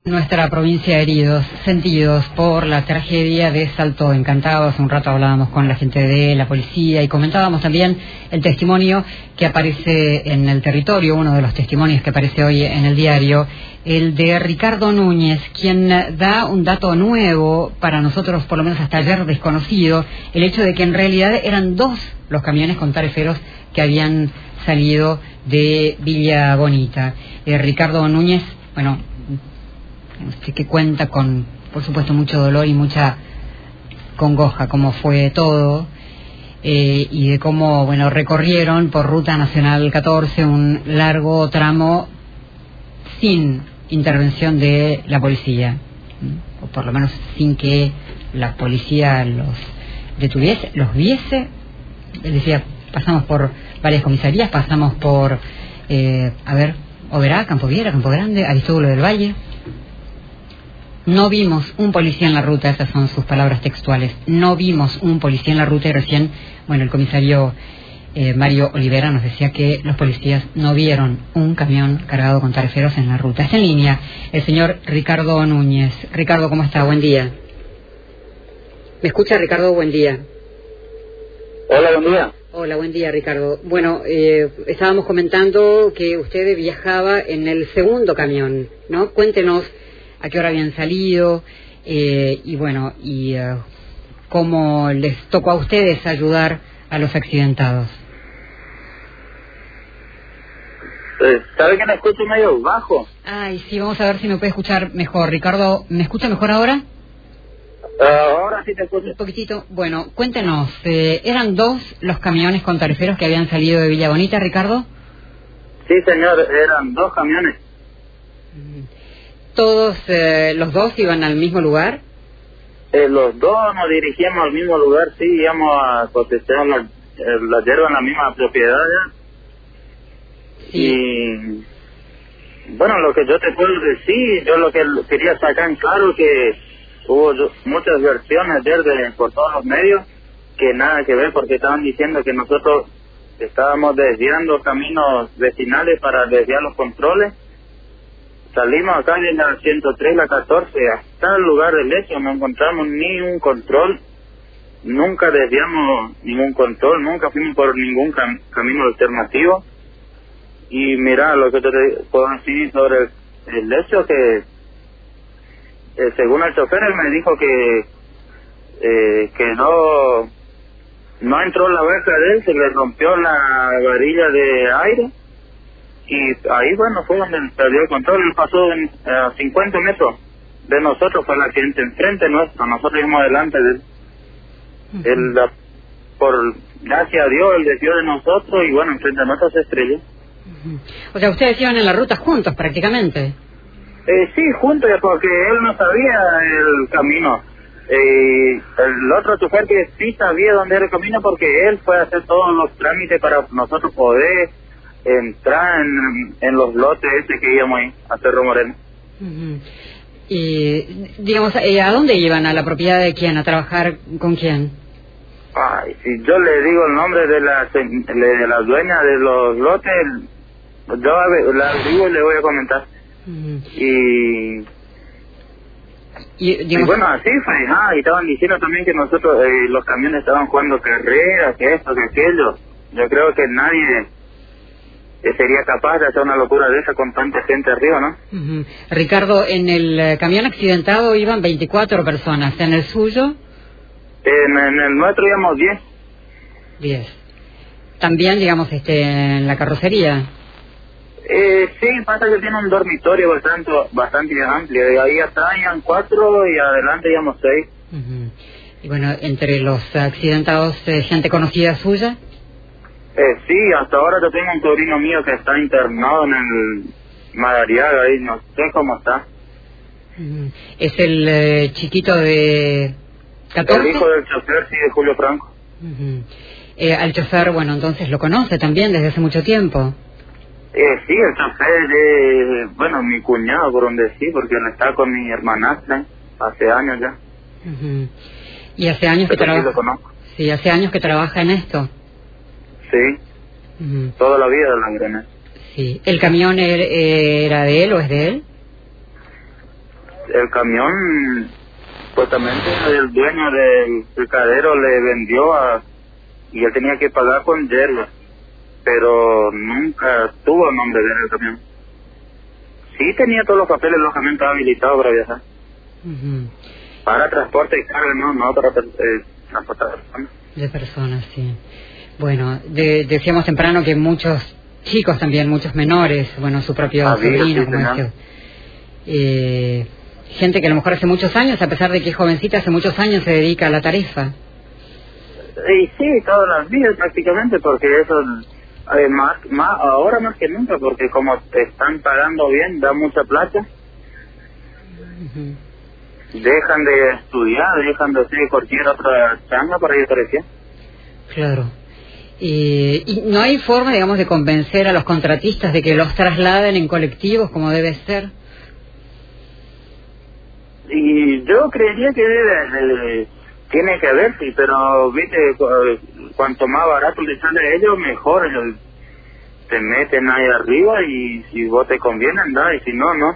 Nuestra provincia heridos, sentidos por la tragedia de Salto Encantado. Hace un rato hablábamos con la gente de la policía y comentábamos también el testimonio que aparece en el territorio, uno de los testimonios que aparece hoy en el diario, el de Ricardo Núñez, quien da un dato nuevo para nosotros, por lo menos hasta ayer desconocido, el hecho de que en realidad eran dos los camiones con tareferos que habían salido de Villa Bonita. Ricardo Núñez, bueno, que cuenta con, por supuesto, mucho dolor y mucha congoja, cómo fue todo, y de cómo, bueno, recorrieron por Ruta Nacional 14 un largo tramo sin intervención de la policía, o por lo menos sin que la policía los detuviese, los viese. Él decía, pasamos por varias comisarías, pasamos por, Oberá, Campo Viera, Campo Grande, Aristóbulo del Valle. No vimos un policía en la ruta, esas son sus palabras textuales. No vimos un policía en la ruta y recién, bueno, el comisario Mario Olivera nos decía que los policías no vieron un camión cargado con tareferos en la ruta. Está en línea el señor Ricardo Núñez. Ricardo, ¿cómo está? Buen día. ¿Me escucha, Ricardo? Buen día. Hola, buen día. Hola, buen día, Ricardo. Bueno, estábamos comentando que usted viajaba en el segundo camión, ¿no? Cuéntenos a qué hora habían salido, cómo les tocó a ustedes ayudar a los accidentados. ¿Sabe que me escucho medio bajo? Ay, sí, vamos a ver si me puede escuchar mejor. Ricardo, ¿me escucha mejor ahora? Ahora sí te escucho. Un poquitito. Bueno, cuéntenos, ¿eran dos los camiones con tareferos que habían salido de Villa Bonita, Ricardo? Sí, señor, eran dos camiones. ¿Todos los dos iban al mismo lugar? Los dos nos dirigíamos al mismo lugar, sí, íbamos a cosechar la hierba en la misma propiedad ya. Sí. Y bueno, lo que yo te puedo decir, yo lo que quería sacar en claro que hubo muchas versiones ayer por todos los medios que nada que ver, porque estaban diciendo que nosotros estábamos desviando caminos vecinales para desviar los controles. Salimos acá de la 103, la 14, hasta el lugar del hecho, no encontramos ni un control, nunca desviamos ningún control, nunca fuimos por ningún camino alternativo. Y mira, lo que te puedo decir sobre el hecho, que según el chofer, él me dijo que no entró la verja de él, se le rompió la varilla de aire. Y ahí, bueno, fue donde perdió el control. Él pasó a 50 metros de nosotros, fue el accidente enfrente nuestro, nosotros íbamos adelante de él. Él, por gracias a Dios, él desvió de nosotros y bueno, enfrente de nosotros se estrelló. O sea, ustedes iban en la ruta juntos prácticamente. Sí, juntos, porque él no sabía el camino. El otro chofer que sí sabía dónde era el camino, porque él fue a hacer todos los trámites para nosotros poder entrar en los lotes que íbamos ahí a Cerro Moreno. Y, digamos, ¿a dónde iban? ¿A la propiedad de quién? ¿A trabajar con quién? Ay, si yo le digo el nombre de la dueña de los lotes, yo la digo y le voy a comentar. Y bueno, así fue, y estaban diciendo también que nosotros, los camiones estaban jugando carreras, que esto, que aquello. Yo creo que nadie sería capaz de hacer una locura de esa con tanta gente arriba, ¿no? Ricardo, en el camión accidentado iban 24 personas, ¿en el suyo? En el nuestro íbamos 10. 10. También, digamos, en la carrocería. Sí, pasa que tiene un dormitorio bastante amplio, y ahí atrás iban 4 y adelante íbamos 6. Y bueno, entre los accidentados, ¿gente conocida suya? Sí, hasta ahora yo tengo un sobrino mío que está internado en el Madariaga, ahí no sé cómo está. ¿Es el chiquito de 14? El hijo del chofer, sí, de Julio Franco. Al chofer, bueno, entonces lo conoce también desde hace mucho tiempo. Sí, el chofer es, bueno, mi cuñado, por donde sí, porque él está con mi hermanastra hace años ya. ¿Y hace años que trabaja? Sí, lo conozco. Sí, hace años que trabaja en esto. Sí, toda la vida de la Granada. Sí. ¿El camión era de él o es de él? el camión, supuestamente el dueño del picadero le vendió y él tenía que pagar con yerba, pero nunca tuvo nombre de él el camión. Sí tenía todos los papeles, lógicamente habilitado para viajar. Para transporte de carga, no para transportar personas. De personas, sí. Bueno, decíamos temprano que muchos chicos también, muchos menores, bueno, su propio sobrino, como decía. Gente que a lo mejor hace muchos años, a pesar de que es jovencita, hace muchos años se dedica a la tarifa. Y sí, todas las vidas prácticamente, porque eso, ahora más que nunca, porque como te están pagando bien, da mucha plata. Dejan de estudiar, dejan de hacer cualquier otra changa para ir a Grecia. Claro. Y no hay forma, digamos, de convencer a los contratistas de que los trasladen en colectivos como debe ser. Y yo creería que tiene que haber, sí, pero viste, cuanto más barato le sale a ellos, mejor. Ellos te meten ahí arriba y si vos te conviene andar, y si no, no.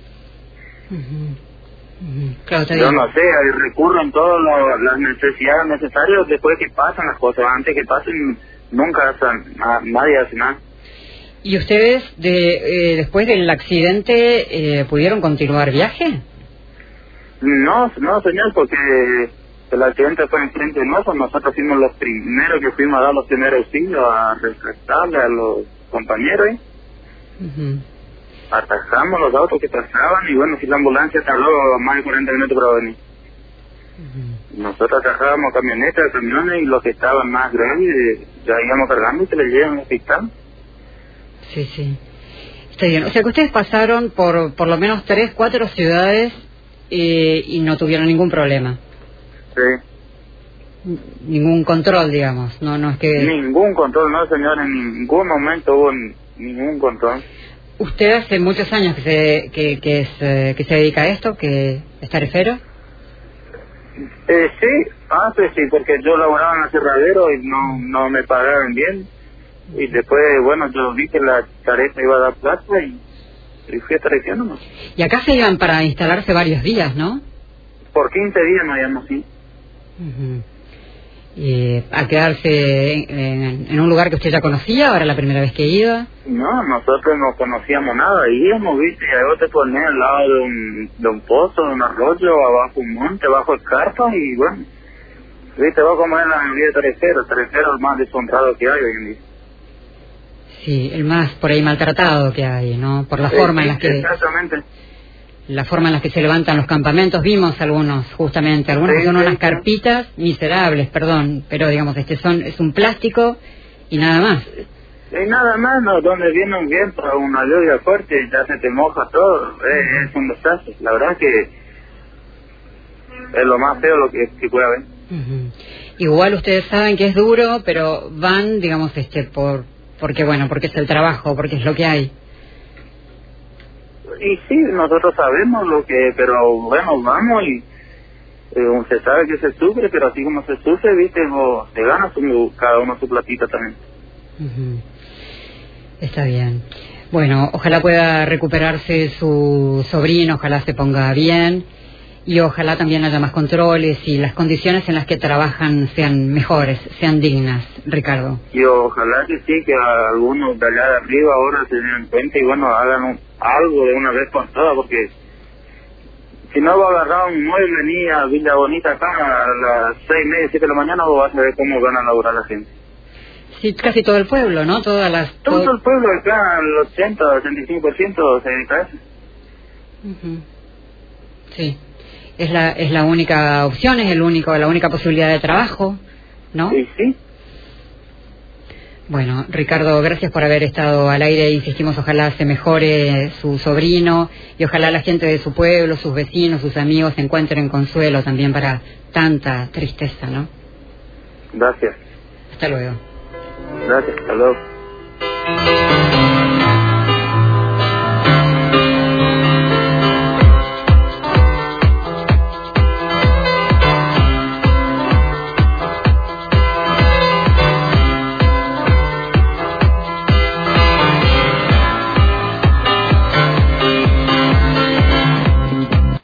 Claro, yo no sé, recurren todas las necesidades necesarias después que pasan las cosas. Antes que pasen, nunca nadie hace nada. ¿Y ustedes, después del accidente, pudieron continuar viaje? No, señor, porque el accidente fue enfrente de nosotros. Nosotros fuimos los primeros que fuimos a dar los primeros auxilios, a rescatarle a los compañeros. Atajamos los autos que pasaban y bueno, si la ambulancia tardó más de 40 minutos para venir. Nosotros atajábamos camionetas, camiones, y los que estaban más graves ya íbamos cargando y se les llevan al hospital. Sí. Está bien. O sea que ustedes pasaron por lo menos 3, 4 ciudades y no tuvieron ningún problema. Sí. Ningún control, digamos. No es que... Ningún control, no, señor. En ningún momento hubo ningún control. ¿Usted hace muchos años que se dedica a esto, que es tarifero? Sí, porque yo laboraba en el aserradero y no me pagaban bien. Y después, bueno, yo vi que la tarifa iba a dar plata y fui a tarifear nomás. Y acá se iban para instalarse varios días, ¿no? Por 15 días nos íbamos, sí. Y a quedarse en un lugar que usted ya conocía, ahora la primera vez que iba. No, nosotros no conocíamos nada, íbamos, viste, y luego te ponías al lado de un pozo, de un arroyo, abajo un monte, abajo escarpa, y bueno, viste, vos como es la vida de tarifero es el más deshonrado que hay hoy en día. Sí, el más por ahí maltratado que hay, ¿no? Por la forma en la que... Exactamente. La forma en la que se levantan los campamentos, vimos algunos, justamente, algunos que son unas carpitas miserables, perdón, pero digamos, es un plástico y nada más. Y nada más, ¿no? Donde viene un viento, una lluvia fuerte, ya se te moja todo, es un desastre. La verdad que es lo más feo lo que puede haber. Igual ustedes saben que es duro, pero van, digamos, porque es el trabajo, porque es lo que hay. Y sí, nosotros sabemos pero bueno, vamos y se sabe que se sufre, pero así como se sufre, viste, se gana cada uno su platita también. Está bien. Bueno, ojalá pueda recuperarse su sobrino, ojalá se ponga bien y ojalá también haya más controles y las condiciones en las que trabajan sean mejores, sean dignas, Ricardo. Y ojalá que sí, que algunos de allá de arriba ahora se den cuenta y bueno, hagan algo de una vez por todas, porque si no va a agarrar un mueble ni a Villa Bonita acá a las 6:30, 7 de la mañana, vos vas a ver cómo van a laburar la gente. Sí, casi todo el pueblo, ¿no? Todo el pueblo acá, el 80-85% se dedica a eso. Sí. Es la única opción, la única posibilidad de trabajo, ¿no? Sí. Bueno, Ricardo, gracias por haber estado al aire. Insistimos, ojalá se mejore su sobrino y ojalá la gente de su pueblo, sus vecinos, sus amigos encuentren consuelo también para tanta tristeza, ¿no? Gracias. Hasta luego. Gracias, hasta luego.